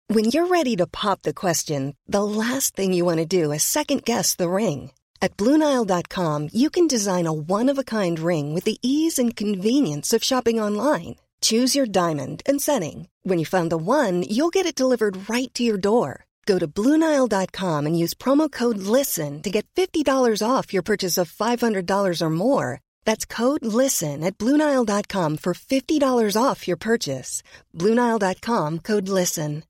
When you're ready to pop the question, the last thing you want to do is second-guess the ring. At BlueNile.com, you can design a one-of-a-kind ring with the ease and convenience of shopping online. Choose your diamond and setting. When you find the one, you'll get it delivered right to your door. Go to BlueNile.com and use promo code LISTEN to get $50 off your purchase of $500 or more. That's code LISTEN at BlueNile.com for $50 off your purchase. BlueNile.com, code LISTEN.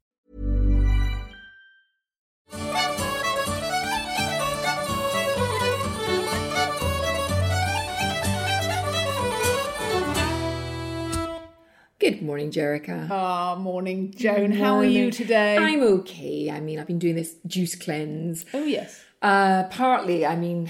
Good morning, Jerica. Morning, Joan. How are you today? I'm okay. I mean, I've been doing this juice cleanse. Oh, yes. Partly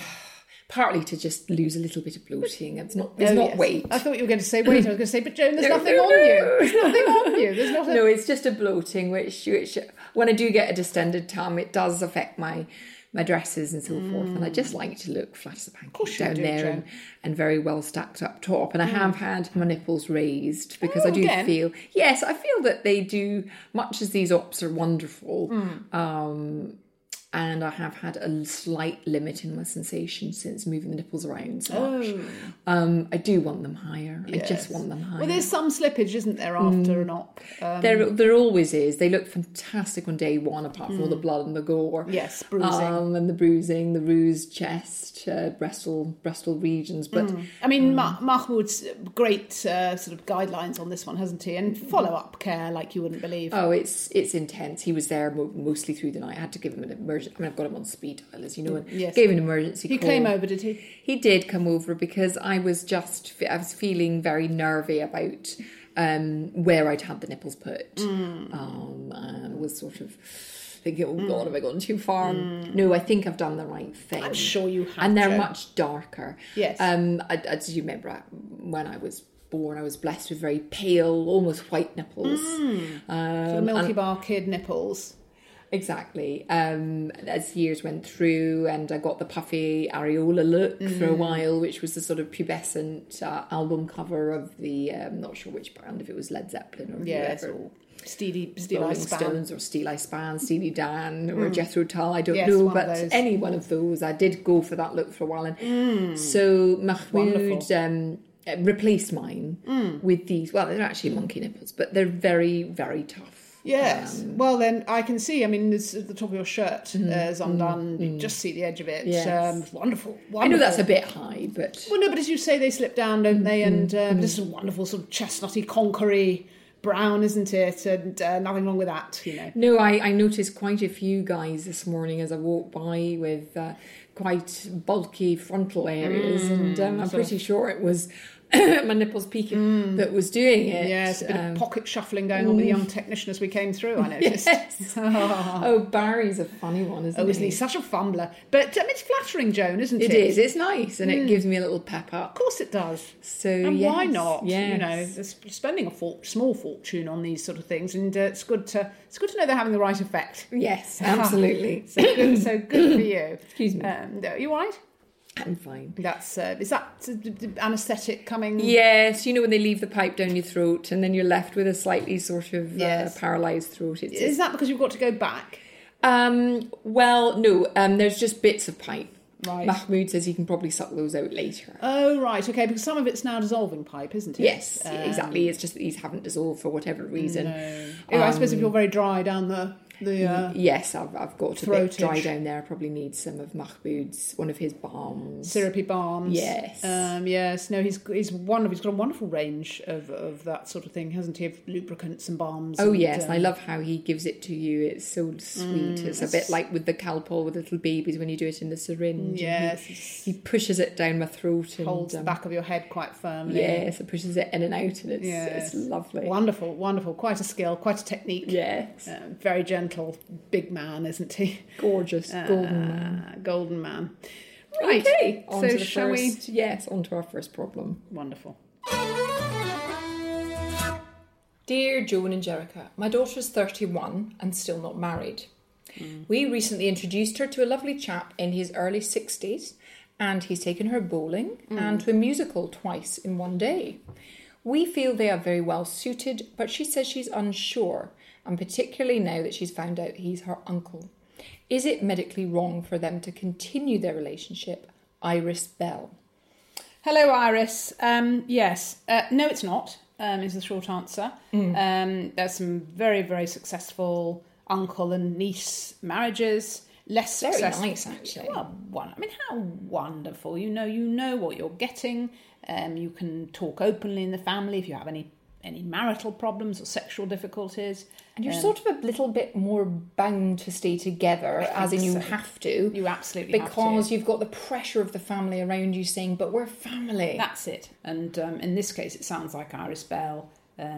to just lose a little bit of bloating. It's not weight. I thought you were going to say weight. I was going to say, but Joan, there's nothing on you. There's nothing on you. There's not. No, it's just a bloating, which when I do get a distended tum, it does affect my dresses and so forth. And I just like to look flat as a pancake down there and very well stacked up top. And I have had my nipples raised because I do feel, I feel that they do, much as these ops are wonderful, and I have had a slight limit in my sensation since moving the nipples around so much. I do want them higher. Yes. I just want them higher. Well, there's some slippage, isn't there, after an op? There always is. They look fantastic on day one, apart from all the blood and the gore. Yes, bruising. And the bruising, the bruised chest, breastal regions. But I mean, Mahmoud's great sort of guidelines on this one, hasn't he? And follow-up care like you wouldn't believe. Oh, it's intense. He was there mostly through the night. I had to give him an emergency. I mean, I've got him on speed dial, as you know, and gave him an emergency call. He came over, did he? He did come over because I was feeling very nervy about where I'd had the nipples put. And was sort of thinking, oh God, have I gone too far? No, I think I've done the right thing. I'm sure you have. And they're much darker. Yes. As you remember, when I was born, I was blessed with very pale, almost white nipples. So Milky Bar kid nipples. Exactly. As years went through, and I got the puffy areola look for a while, which was the sort of pubescent album cover of the, I'm not sure which band, if it was Led Zeppelin or whoever. Or Steely Stones or Steely Span, Steely Dan or Jethro Tull, I don't know, but any one of those. I did go for that look for a while. And so Mahmoud replaced mine with these, well, they're actually monkey nipples, but they're very, very tough. Yes. Well, then I can see. I mean, this, the top of your shirt is undone. You just see the edge of it. Yes. Wonderful. I know that's a bit high, but well, no. But as you say, they slip down, don't they? And this is a wonderful sort of chestnutty, conquery brown, isn't it? And nothing wrong with that, you know. No, I noticed quite a few guys this morning as I walked by with quite bulky frontal areas, and I'm pretty sure it was my nipples peaking that was doing it. Yes, a bit of pocket shuffling going on with the young technician as we came through, I noticed. Yes. Oh, Barry's a funny one, isn't he? Oh, isn't he? Such a fumbler. But it's flattering, Joan, isn't it? It is. It's nice, and it gives me a little pep up. Of course it does. So, and why not? Yes. You know, you're spending a small fortune on these sort of things, and it's good to know they're having the right effect. Yes, absolutely. So good for you. Excuse me. You all right? I'm fine. That's is that anaesthetic coming? Yes, you know when they leave the pipe down your throat and then you're left with a slightly sort of paralysed throat. Is that because you've got to go back? Well, no. There's just bits of pipe. Right. Mahmoud says he can probably suck those out later. Oh, right, okay, because some of it's now dissolving pipe, isn't it? Yes, exactly. It's just that these haven't dissolved for whatever reason. No. I suppose if you're very dry down the yes, I've got a bit dry down there. I probably need some of Mahmoud's, one of his balms, syrupy balms. Yes, yes. No, he's got a wonderful range of that sort of thing, hasn't he? Of lubricants and balms. Oh, yes, and I love how he gives it to you. It's so sweet. It's a bit like with the Calpol with little babies when you do it in the syringe. Yes, he pushes it down my throat and holds the back of your head quite firmly. Yes, it pushes it in and out, and it's lovely. Wonderful, wonderful. Quite a skill, quite a technique. Yes, very gentle. Big man, isn't he? Gorgeous, golden man. Right. Okay. So shall we? Yes, on to our first problem. Wonderful. Dear Joan and Jerica, my daughter is 31 and still not married. We recently introduced her to a lovely chap in his early 60s, and he's taken her bowling and to a musical twice in one day. We feel they are very well suited, but she says she's unsure and particularly now that she's found out he's her uncle. Is it medically wrong for them to continue their relationship? Iris Bell. Hello, Iris. Yes. No, it's not, is the short answer. There's some very, very successful uncle and niece marriages. Less successful. Very nice, actually. Well, how wonderful. You know what you're getting. You can talk openly in the family if you have any marital problems or sexual difficulties. And you're sort of a little bit more bound to stay together, as in you have to. You absolutely have to. Because you've got the pressure of the family around you saying, but we're family. That's it. And in this case, it sounds like Iris Bell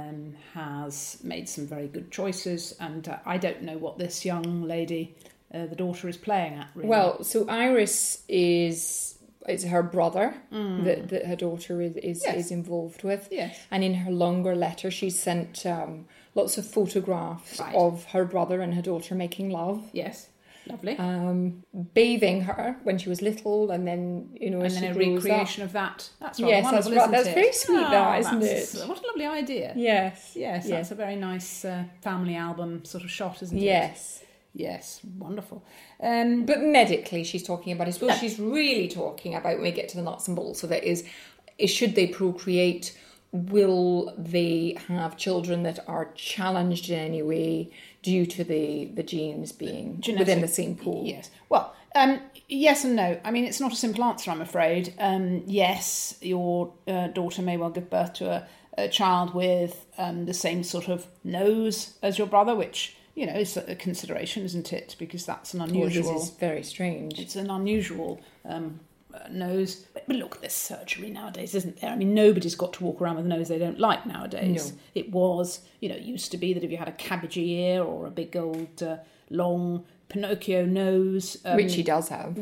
has made some very good choices. And I don't know what this young lady, the daughter, is playing at, really. Well, so Iris it's her brother that her daughter is involved with. Yes. And in her longer letter, she sent lots of photographs of her brother and her daughter making love. Yes. Lovely. Bathing her when she was little, and then, and then a recreation of that. That's rather yes, wonderful, that's isn't it? That's very sweet, isn't it? What a lovely idea. Yes. Yes, that's a very nice family album sort of shot, isn't it? Yes. Yes, wonderful. But medically, she's talking about, I suppose she's really talking about, when we get to the nuts and bolts of it, is should they procreate? Will they have children that are challenged in any way due to the genes being within the same pool? Yes. Well, yes and no. I mean, it's not a simple answer, I'm afraid. Yes, your daughter may well give birth to a child with the same sort of nose as your brother, which, is a consideration, isn't it? Because that's an unusual... Well, this is very strange. It's an unusual nose. But look, there's surgery nowadays, isn't there? I mean, nobody's got to walk around with a nose they don't like nowadays. No. It was, used to be that if you had a cabbagey ear or a big old long Pinocchio nose... which he does have.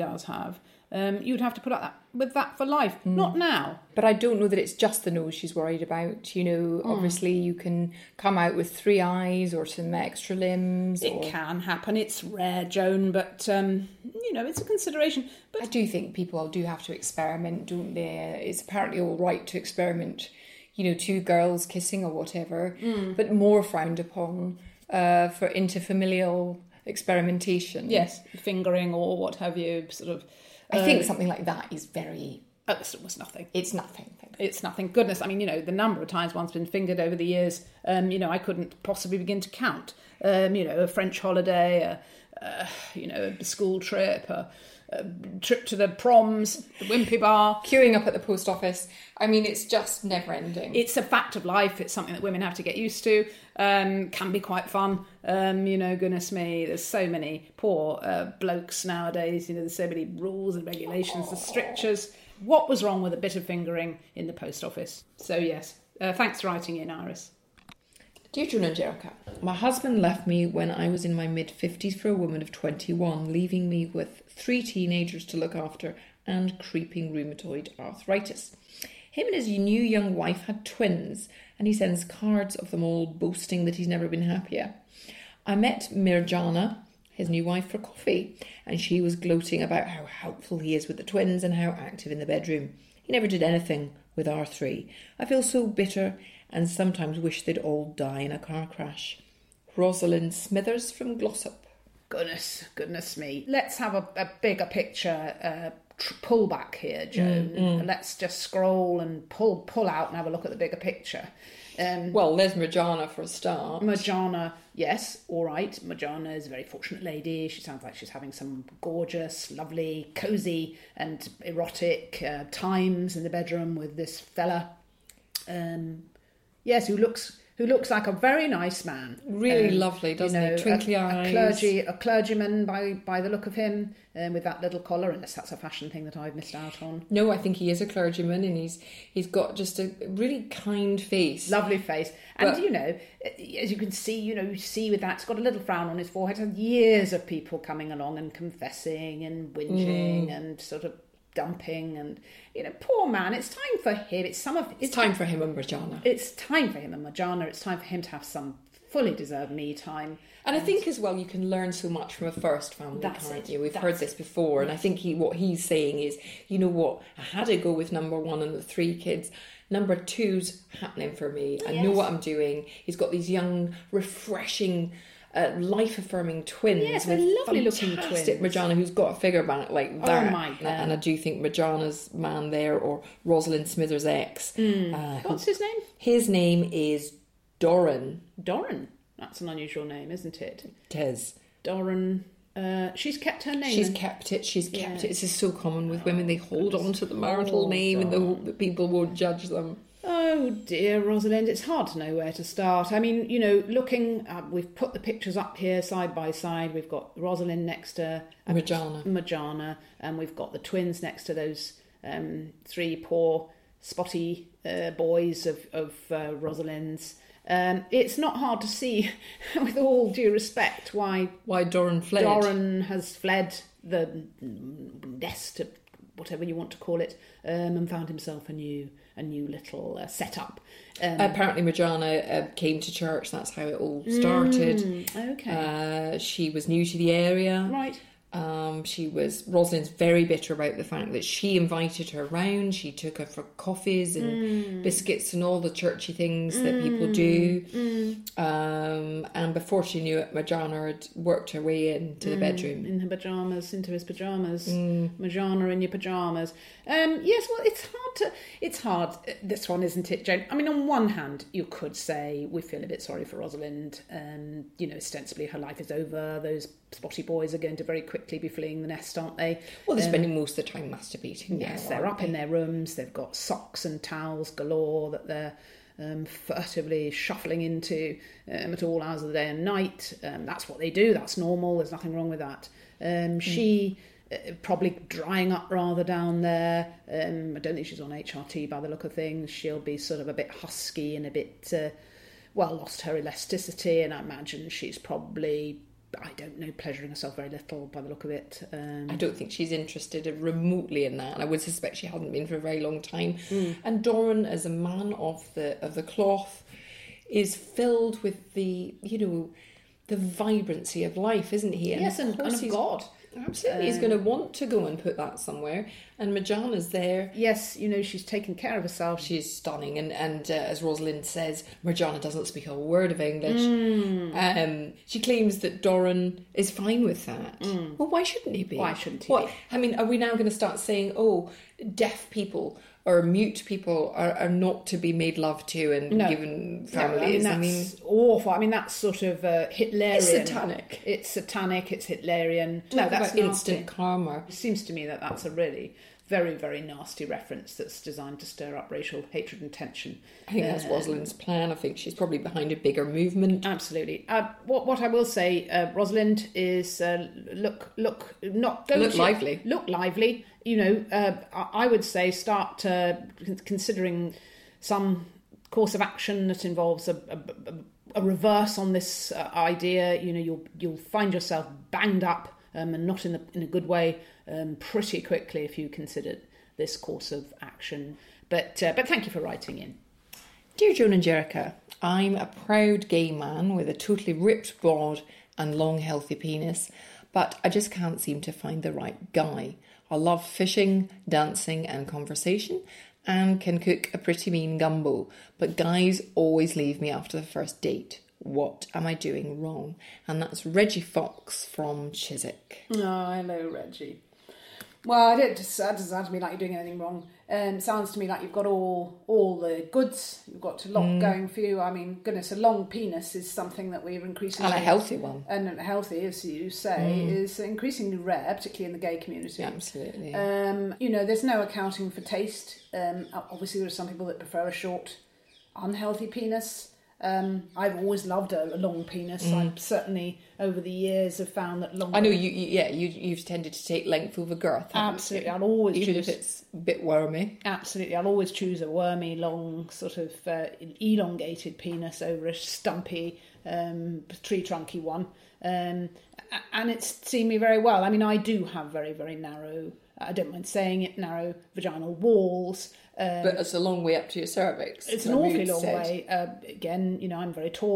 You'd have to put up with that for life. Not now. But I don't know that it's just the nose she's worried about. Obviously you can come out with 3 eyes or some extra limbs. It can happen. It's rare, Joan, but, it's a consideration. But I do think people do have to experiment, don't they? It's apparently all right to experiment, 2 girls kissing or whatever, but more frowned upon for interfamilial experimentation. Yes, fingering or what have you, sort of... I think something like that is very... It was nothing. It's nothing. It's nothing. Goodness, I mean, the number of times one's been fingered over the years, I couldn't possibly begin to count. A French holiday, a school trip, a trip to the proms, the Wimpy Bar. Queuing up at the post office. I mean, it's just never ending. It's a fact of life. It's something that women have to get used to. Can be quite fun. Goodness me, there's so many poor blokes nowadays. There's so many rules and regulations, the strictures. What was wrong with a bit of fingering in the post office? So yes, thanks for writing in, Iris. Dear Joan and Jericha, my husband left me when I was in my mid-50s for a woman of 21, leaving me with 3 teenagers to look after and creeping rheumatoid arthritis. Him and his new young wife had twins, and he sends cards of them all boasting that he's never been happier. I met Mirjana, his new wife, for coffee, and she was gloating about how helpful he is with the twins and how active in the bedroom. He never did anything with our 3. I feel so bitter and sometimes wish they'd all die in a car crash. Rosalind Smithers from Glossop. Goodness me. Let's have a bigger picture pull back here, Joan. Let's just scroll and pull out and have a look at the bigger picture. Well, there's Mirjana for a start. Mirjana, yes, all right. Mirjana is a very fortunate lady. She sounds like she's having some gorgeous, lovely, cosy and erotic times in the bedroom with this fella. Yes, who looks like a very nice man. Really lovely, doesn't he? Twinkly eyes. A clergyman by the look of him, with that little collar, unless that's a fashion thing that I've missed out on. No, I think he is a clergyman, and he's got just a really kind face. Lovely face. And, as you can see, you see with that, it's got a little frown on his forehead, and years of people coming along and confessing and whinging and sort of dumping and, poor man, it's time for him. It's time for him and Mirjana. It's time for him and Mirjana. It's time for him to have some fully deserve me time. And I think as well, you can learn so much from a first family, can't you? We've heard this before, and I think what he's saying is, you know what, I had to go with number 1 and the 3 kids. Number 2's happening for me. I know what I'm doing. He's got these young, refreshing, life-affirming twins. Yes, they're lovely-looking twins. Fantastic Majana, who's got a figure back like that. Oh my God. And I do think Majana's man there, or Rosalind Smithers' ex. What's his name? His name is Doran. Doran. That's an unusual name, isn't it? Tez. Doran. She's kept her name. She's kept it. This is so common with women. They hold on to the marital name in the hope that people won't judge them. Oh dear, Rosalind, it's hard to know where to start. I mean, you know, looking, we've put the pictures up here side by side. We've got Rosalind next to Majana, and we've got the twins next to those 3 poor spotty boys of Rosalind's. It's not hard to see, with all due respect, why Doran fled. Doran has fled the nest, whatever you want to call it, and found himself a new little setup. Apparently, Majana came to church. That's how it all started. Okay. She was new to the area. Right. Rosalind's very bitter about the fact that she invited her round. She took her for coffees and biscuits and all the churchy things that people do. And before she knew it, Majana had worked her way into the bedroom. In her pyjamas, into his pyjamas. Majana in your pyjamas. Yes, well, it's hard, this one, isn't it, Jane? I mean, on one hand, you could say we feel a bit sorry for Rosalind. You know, ostensibly her life is over. Those spotty boys are going to very quickly be fleeing the nest, aren't they? Well, they're spending most of the time masturbating. Yes, they're up in their rooms. They've got socks and towels galore that they're furtively shuffling into at all hours of the day and night. That's what they do. That's normal. There's nothing wrong with that. She probably drying up rather down there. I don't think she's on HRT by the look of things. She'll be sort of a bit husky and a bit, lost her elasticity, and I imagine she's probably, I don't know, pleasuring herself very little by the look of it. I don't think she's interested remotely in that, and I would suspect she hasn't been for a very long time. And Doran, as a man of the cloth, is filled with the vibrancy of life, isn't he? Yes, and of God. Absolutely, he's going to want to go and put that somewhere. And Majana's there. Yes, you know, she's taken care of herself. She's stunning, and as Rosalind says, Majana doesn't speak a word of English. She claims that Doran is fine with that. Well, why shouldn't he be? Why shouldn't he be? I mean, are we now going to start saying, deaf people or mute people are not to be made love to and given families? I mean, that's awful. I mean, that's sort of Hitlerian. It's satanic. It's Hitlerian. No, that's instant karma. It seems to me that that's a really very, very nasty reference that's designed to stir up racial hatred and tension. I think that's Rosalind's plan. I think she's probably behind a bigger movement. Absolutely. What I will say, Rosalind, is look lively. Look lively. You know, I would say start considering some course of action that involves a reverse on this idea. You know, you'll find yourself banged up and not in a good way pretty quickly if you considered this course of action. But thank you for writing in. Dear Joan and Jericha, I'm a proud gay man with a totally ripped bod and long healthy penis, but I just can't seem to find the right guy. I love fishing, dancing and conversation, and can cook a pretty mean gumbo, but guys always leave me after the first date. What am I doing wrong? And that's Reggie Fox from Chiswick. Oh, hello, Reggie. Well, it doesn't sound to me like you're doing anything wrong. It sounds to me like you've got all the goods. You've got a lot going for you. I mean, goodness, a long penis is something that we're increasingly... And a healthy one. And healthy, as you say, is increasingly rare, particularly in the gay community. Absolutely. You know, there's no accounting for taste. Obviously, there are some people that prefer a short, unhealthy penis. I've always loved a long penis. I've certainly, over the years, have found that long... I know, you've tended to take length over girth. Absolutely, I'll always Even choose... if it's a bit wormy. Absolutely, I'll always choose a wormy, long, sort of elongated penis over a stumpy, tree-trunky one. And it's seen me very well. I mean, I do have very, very narrow... I don't mind saying it, narrow vaginal walls. But it's a long way up to your cervix. It's an awfully long way. Again, you know, I'm very tall.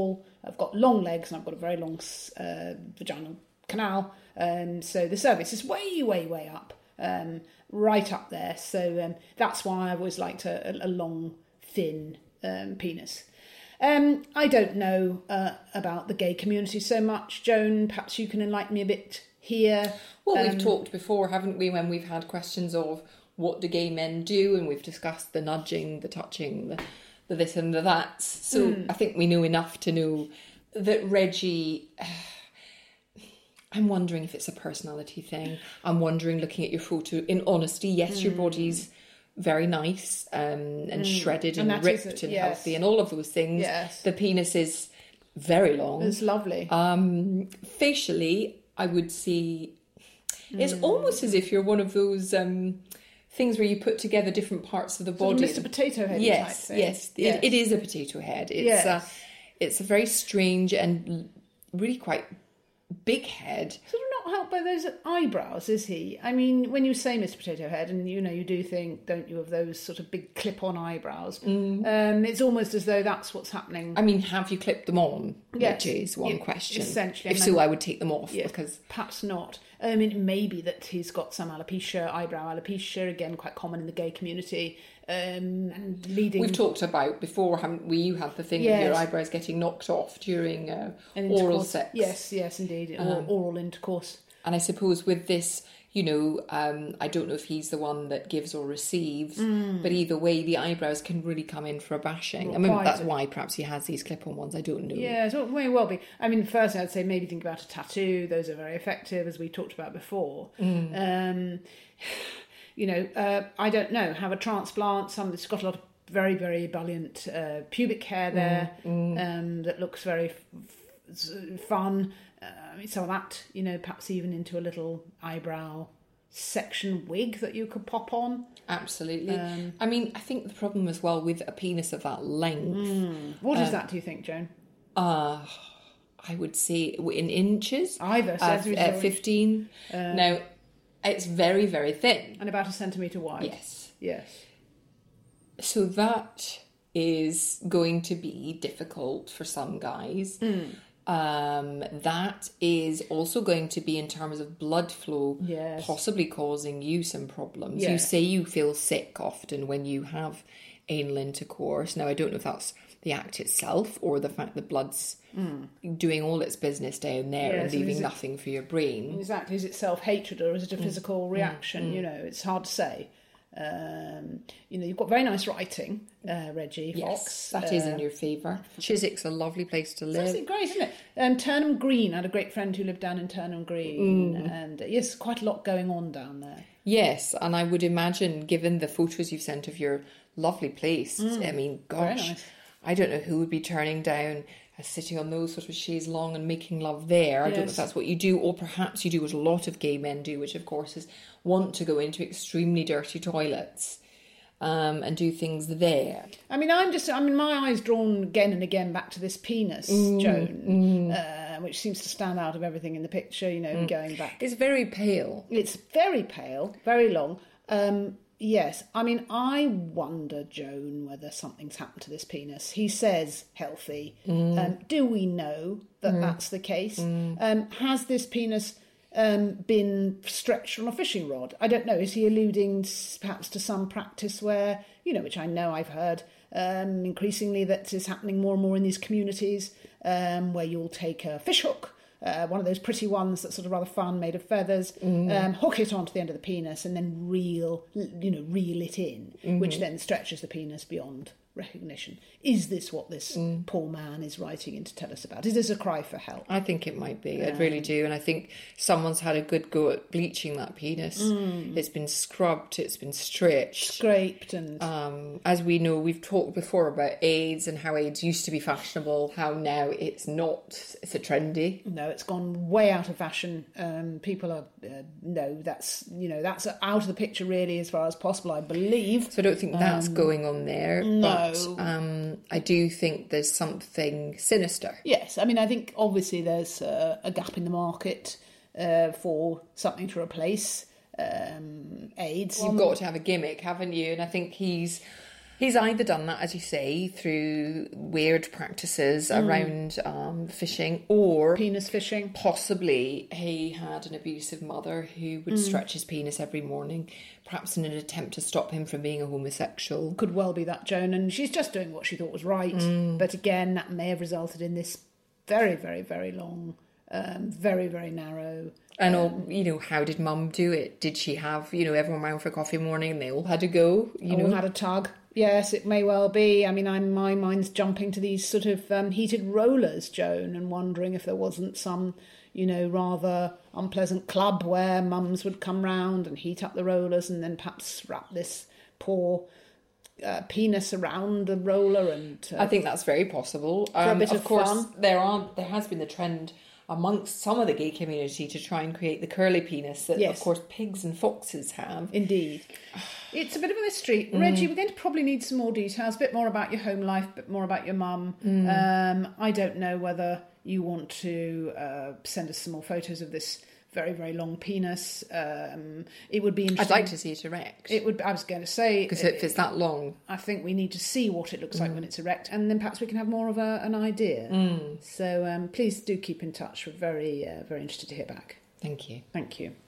I've got long legs and I've got a very long vaginal canal. So the cervix is way, way, way up, right up there. So that's why I've always liked a long, thin penis. I don't know about the gay community so much. Joan, perhaps you can enlighten me a bit here. Well, we've talked before, haven't we, when we've had questions of what do gay men do, and we've discussed the nudging, the touching, the this and the that. So I think we know enough to know that Reggie... I'm wondering if it's a personality thing. I'm wondering, looking at your photo, in honesty, yes, your body's very nice and shredded and ripped and healthy and all of those things. Yes. The penis is very long. It's lovely. Facially, I would say it's almost as if you're one of those things where you put together different parts of the body. Mr. Potato Head. Yes, type thing. yes. It is a potato head. It's a very strange and really quite big head. Sort of not helped by those eyebrows, is he? I mean, when you say Mr. Potato Head, and you do think, don't you, of those sort of big clip-on eyebrows, it's almost as though that's what's happening. I mean, have you clipped them on? Yes. Which is one question. Essentially. If so, I would take them off. Yes, because perhaps not. I mean, it may be that he's got some alopecia, eyebrow alopecia, again, quite common in the gay community. And leading... We've talked about before, haven't we? You had the thing of your eyebrows getting knocked off during oral sex. Yes, indeed. Oral intercourse. And I suppose with this, I don't know if he's the one that gives or receives, but either way, the eyebrows can really come in for a bashing. I mean, that's why perhaps he has these clip-on ones. I don't know. Yeah, so it may well be. I mean, first I'd say maybe think about a tattoo. Those are very effective, as we talked about before. I don't know, have a transplant, somebody's got a lot of very, very ebullient pubic hair there that looks very fun. Some of that, perhaps even into a little eyebrow section wig that you could pop on. Absolutely. I mean, I think the problem as well with a penis of that length... What is that, do you think, Joan? I would say in inches. Either. 15. Now... It's very, very thin. And about a centimetre wide. Yes. So that is going to be difficult for some guys. That is also going to be in terms of blood flow, possibly causing you some problems. You say you feel sick often when you have anal intercourse. Now, I don't know if that's the act itself or the fact that blood's doing all its business down there and leaving nothing for your brain. Exactly. Is it self-hatred or is it a physical reaction? It's hard to say. You've got very nice writing, Reggie Fox. Yes, that is in your favour. Chiswick's a lovely place to live. It's great, isn't it? Turnham Green. I had a great friend who lived down in Turnham Green. And yes, quite a lot going on down there. Yes, and I would imagine, given the photos you've sent of your lovely place, I mean, gosh, nice. I don't know who would be turning down sitting on those sort of chaise longue and making love there. I don't know if that's what you do, or perhaps you do what a lot of gay men do, which of course is want to go into extremely dirty toilets and do things there. I mean, my eye's drawn again and again back to this penis, Joan, which seems to stand out of everything in the picture, going back. It's very pale. It's very pale, very long. Yes, I mean, I wonder, Joan, whether something's happened to this penis. He says healthy. Do we know that that's the case? Has this penis been stretched on a fishing rod? I don't know. Is he alluding perhaps to some practice where, which I know I've heard increasingly that is happening more and more in these communities, where you'll take a fish hook, one of those pretty ones that's sort of rather fun, made of feathers, hook it onto the end of the penis and then reel it in, which then stretches the penis beyond recognition. Is this what this poor man is writing in to tell us about? Is this a cry for help? I think it might be. I really do. And I think someone's had a good go at bleaching that penis. It's been scrubbed, it's been scraped. And as we know, we've talked before about AIDS and how AIDS used to be fashionable, how now it's not. It's a trendy. No, it's gone way out of fashion. People are, that's out of the picture really as far as possible, I believe. So I don't think that's going on there. No. But I do think there's something sinister. Yes, I mean, I think obviously there's a gap in the market for something to replace AIDS. You've got to have a gimmick, haven't you? And I think he's He's either done that, as you say, through weird practices around fishing, or penis fishing. Possibly he had an abusive mother who would stretch his penis every morning, perhaps in an attempt to stop him from being a homosexual. Could well be that, Joan, and she's just doing what she thought was right. But again, that may have resulted in this very, very, very long, very, very narrow. And how did Mum do it? Did she have, everyone round for coffee morning and they all had to go? All had a tug. Yes, it may well be. I mean, my mind's jumping to these sort of heated rollers, Joan, and wondering if there wasn't some, rather unpleasant club where mums would come round and heat up the rollers and then perhaps wrap this poor penis around the roller. And I think that's very possible. For a bit of course, fun. There has been the trend amongst some of the gay community to try and create the curly penis that, of course, pigs and foxes have. Indeed. It's a bit of a mystery. Reggie, we're going to probably need some more details, a bit more about your home life, a bit more about your mum. I don't know whether you want to send us some more photos of this very, very long penis. It would be interesting. I'd like to see it erect. It would. I was going to say, because if it's that long, I think we need to see what it looks like when it's erect, and then perhaps we can have more of an idea. So please do keep in touch. We're very, very interested to hear back. Thank you. Thank you.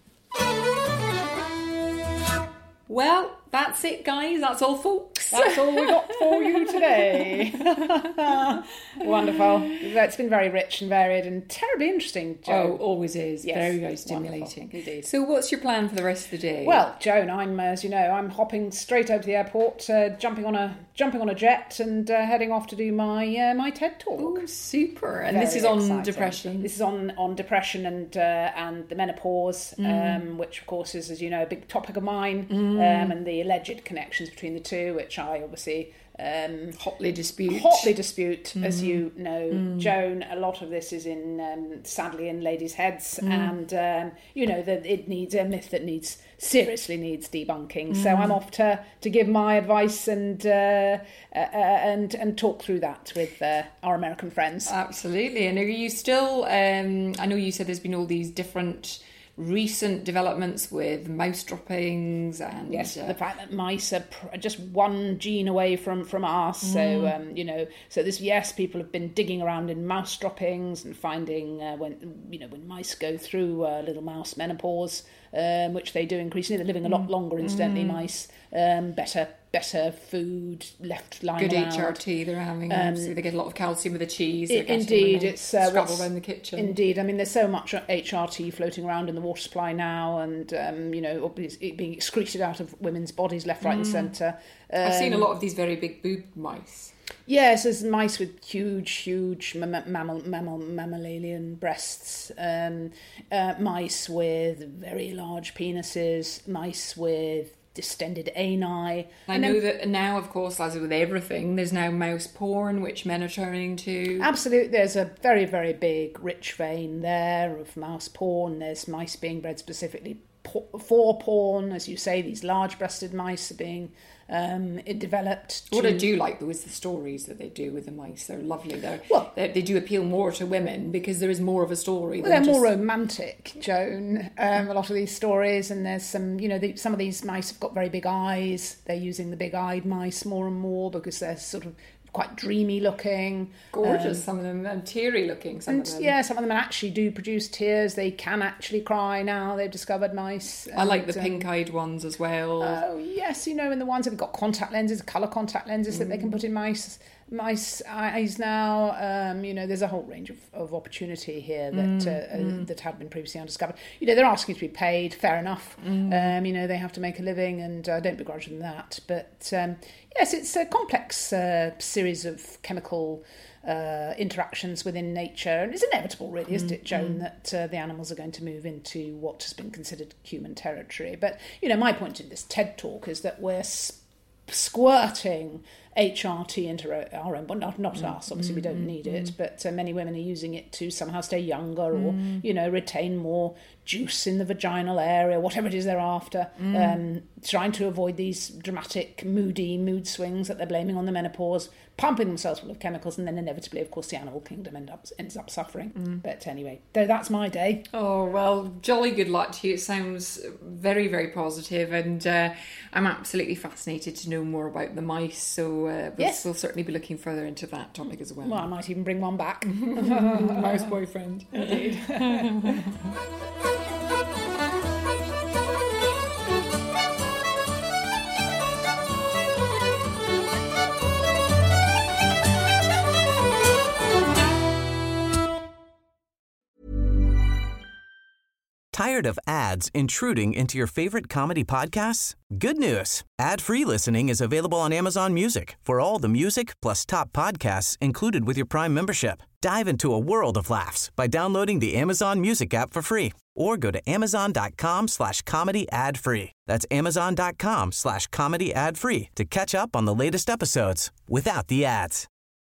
Well, that's it, guys. That's all, folks. That's all we got for you today. Wonderful. It's been very rich and varied and terribly interesting, Joan. Oh, always is. Yes. Very, very stimulating. Wonderful. Indeed. So what's your plan for the rest of the day? Well, Joan, as you know, I'm hopping straight over to the airport, jumping on a jet and heading off to do my TED Talk. Oh, super. And Very this is on exciting. depression. This is on depression and the menopause, which, of course, is, as you know, a big topic of mine, and the alleged connections between the two, which I obviously hotly dispute, as you know, Joan. A lot of this is sadly in ladies' heads, and it needs a myth that seriously needs debunking. So I'm off to give my advice and talk through that with our American friends. Absolutely. And are you still? I know you said there's been all these different recent developments with mouse droppings and the fact that mice are just one gene away from us. So so this people have been digging around in mouse droppings and finding when mice go through little mouse menopause, which they do increasingly. They're living a lot longer, incidentally. Mice better food left lying good around. HRT they're having. So they get a lot of calcium with the cheese. Indeed, it's scrabble around the kitchen. Indeed, I mean, there's so much HRT floating around in the water supply now, and it being excreted out of women's bodies left, right, and centre. I've seen a lot of these very big boob mice. Yes, there's mice with huge mammalian breasts, mice with very large penises, mice with distended ani. I know that now, of course, as with everything, there's now mouse porn, which men are turning to. Absolutely, there's a very, very big, rich vein there of mouse porn. There's mice being bred specifically for porn, as you say. These large-breasted mice are being developed. What I do like, though, is the stories that they do with the mice. They're lovely. They do appeal more to women because there is more of a story. Well, they're more romantic, Joan, a lot of these stories. And there's some, some of these mice have got very big eyes. They're using the big-eyed mice more and more because they're sort of quite dreamy looking. Gorgeous, some of them, and teary looking, some of them. Yeah, some of them actually do produce tears. They can actually cry now. They've discovered mice. I like the pink-eyed ones as well. Oh, yes, and the ones that have got contact lenses, colour contact lenses that they can put in mice eyes now. There's a whole range of opportunity here that had been previously undiscovered. They're asking to be paid, fair enough. They have to make a living, and I don't begrudge them that. But yes, it's a complex series of chemical interactions within nature, and it's inevitable, really, isn't it, Joan, that the animals are going to move into what has been considered human territory. But my point in this TED Talk is that we're squirting HRT into our own body. Not us, obviously we don't need it, but many women are using it to somehow stay younger or, retain more juice in the vaginal area, whatever it is they're after, trying to avoid these dramatic, mood swings that they're blaming on the menopause, pumping themselves full of chemicals, and then inevitably, of course, the animal kingdom ends up suffering. But anyway, that's my day. Oh, well, jolly good luck to you. It sounds very, very positive, and I'm absolutely fascinated to know more about the mice, so we'll certainly be looking further into that topic as well. Well, I might even bring one back. Mouse boyfriend. Indeed. Tired of ads intruding into your favorite comedy podcasts? Good news. Ad-free listening is available on Amazon Music for all the music plus top podcasts included with your Prime membership. Dive into a world of laughs by downloading the Amazon Music app for free or go to amazon.com/comedy ad-free. That's amazon.com/comedy ad-free to catch up on the latest episodes without the ads.